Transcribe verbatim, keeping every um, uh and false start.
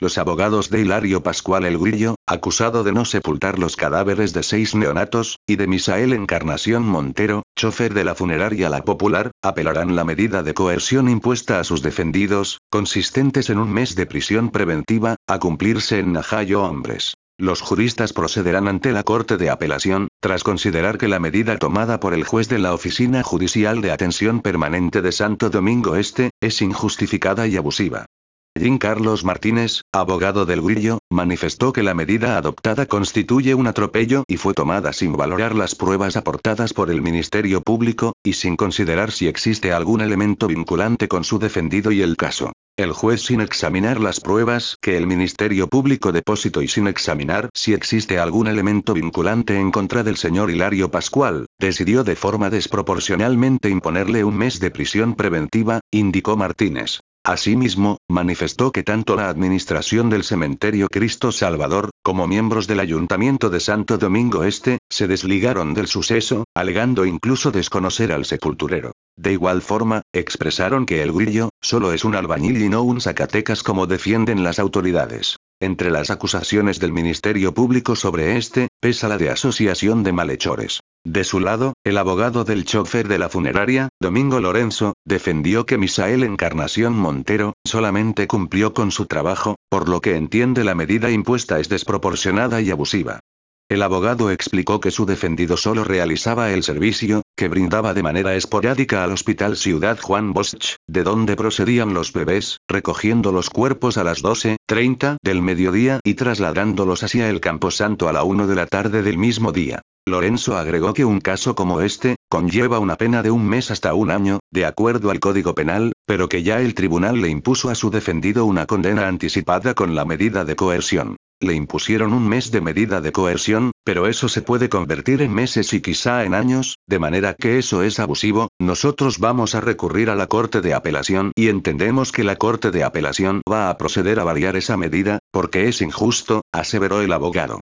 Los abogados de Hilario Pascual el Grillo, acusado de no sepultar los cadáveres de seis neonatos, y de Misael Encarnación Montero, chofer de la funeraria La Popular, apelarán la medida de coerción impuesta a sus defendidos, consistentes en un mes de prisión preventiva, a cumplirse en Najayo Hombres. Los juristas procederán ante la Corte de Apelación, tras considerar que la medida tomada por el juez de la Oficina Judicial de Atención Permanente de Santo Domingo Este, es injustificada y abusiva. Jean Carlos Martínez, abogado del Grillo, manifestó que la medida adoptada constituye un atropello y fue tomada sin valorar las pruebas aportadas por el Ministerio Público, y sin considerar si existe algún elemento vinculante con su defendido y el caso. El juez, sin examinar las pruebas que el Ministerio Público depositó y sin examinar si existe algún elemento vinculante en contra del señor Hilario Pascual, decidió de forma desproporcionalmente imponerle un mes de prisión preventiva, indicó Martínez. Asimismo, manifestó que tanto la administración del cementerio Cristo Salvador, como miembros del Ayuntamiento de Santo Domingo Este, se desligaron del suceso, alegando incluso desconocer al sepulturero. De igual forma, expresaron que el Grillo, solo es un albañil y no un Zacatecas como defienden las autoridades. Entre las acusaciones del Ministerio Público sobre este, pesa la de asociación de malhechores. De su lado, el abogado del chofer de la funeraria, Domingo Lorenzo, defendió que Misael Encarnación Montero, solamente cumplió con su trabajo, por lo que entiende la medida impuesta es desproporcionada y abusiva. El abogado explicó que su defendido solo realizaba el servicio, que brindaba de manera esporádica al Hospital Ciudad Juan Bosch, de donde procedían los bebés, recogiendo los cuerpos a las doce treinta del mediodía y trasladándolos hacia el Camposanto a la una de la tarde del mismo día. Lorenzo agregó que un caso como este, conlleva una pena de un mes hasta un año, de acuerdo al Código Penal, pero que ya el tribunal le impuso a su defendido una condena anticipada con la medida de coerción. Le impusieron un mes de medida de coerción, pero eso se puede convertir en meses y quizá en años, de manera que eso es abusivo. Nosotros vamos a recurrir a la Corte de Apelación y entendemos que la Corte de Apelación va a proceder a variar esa medida, porque es injusto, aseveró el abogado.